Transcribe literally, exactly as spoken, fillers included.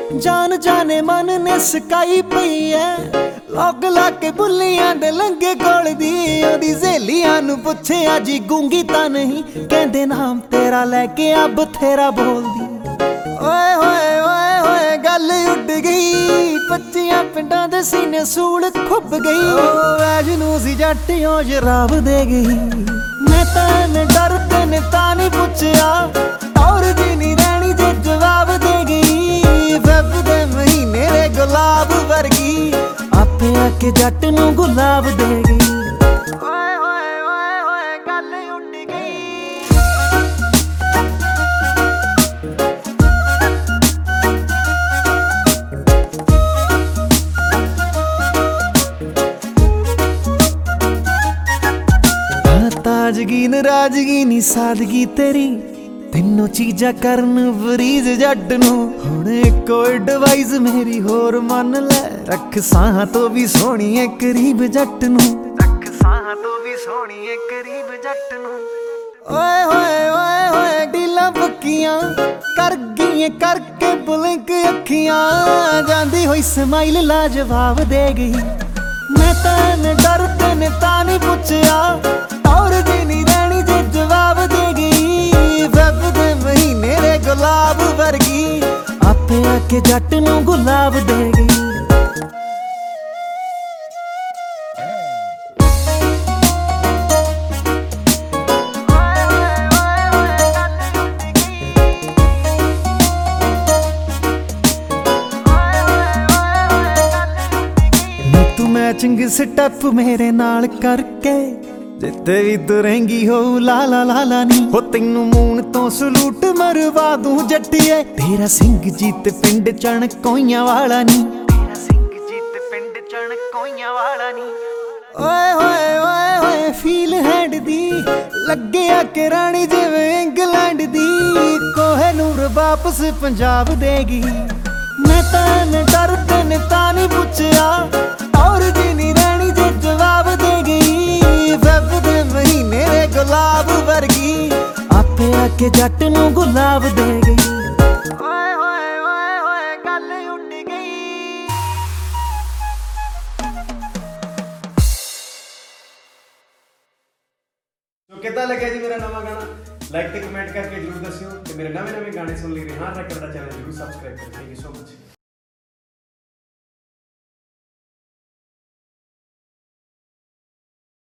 जान जाने मन ने सकाई पई है लग ला के बुलियां दे लंगे कोल दी ओदी सहेलियां नू पुछया जी गूंगी तां नहीं कहंदे नाम तेरा लैके आ बथेरा बोलदी ओए होए ओए होए गल उड़ गई पच्चियां पिंडां दे सीने सूल खुब गई ओ वैजनू सी जट ओ शराब दे गई मैं तां डरदे ने तां नहीं पुछया और जी नहीं रहनी जे जवाब दे गई फेब दे महीने रे गुलाब वर्गी आपे आके जट नू गुलाब दे गई ओए होए ओए होए गल उड़ गई ताजगी नाराजगी नी सादगी तेरी तीनों चीजा करन वरीज जट नू हुण इको एडवाइस मेरी होर मन लै रख साह तो भी सोहनी है करीब जट नू रख साह तो भी सोहनी है करीब जट नू ओए होए ओए होए डीलां पक्कियां कर गई करके ब्लिंक अखियां जांदी होई स्माइल लाजवाब दे गई मैं तां डरदे ने तां नहीं पुछया और जी नहीं रहनी जे जवाब दे गई फेब दे महीने रे गुलाब वर्गी आपे आके जट नू गुलाब दे गई तू मैचिंग स्टेप मेरे नाल करके जिते भी तुरेंगी हो ला ला ला ला नी हो तेनू मून तो सलूट मरवा दूं जट्टिए तेरा सिंह जीत पिंड चण कोइयां वाला नी तेरा सिंह जीत पिंड चण कोइयां वाला नी ओए होए ओए होए फील हैंड दी लगे आके रानी जिवें इंग्लैंड दी कोहे नूर वापस पंजाब देगी मैं तां डरदे ने तां नहीं पुछया और जी नहीं रहनी जे जवाब दे गई फेब दे महीने रे गुलाब वर्गी आपे आके जट नू गुलाब दे गई ओए होए ओए होए गल उड़ गई। तो कितना लगे जी मेरा नवा गाना लाइक ते कमेंट करके जरूर दस्सियो ते मेरे नवे नवे गाने सुन लिए हां रैकर दा चैनल जरूर सब्सक्राइब करो। Thank you so much.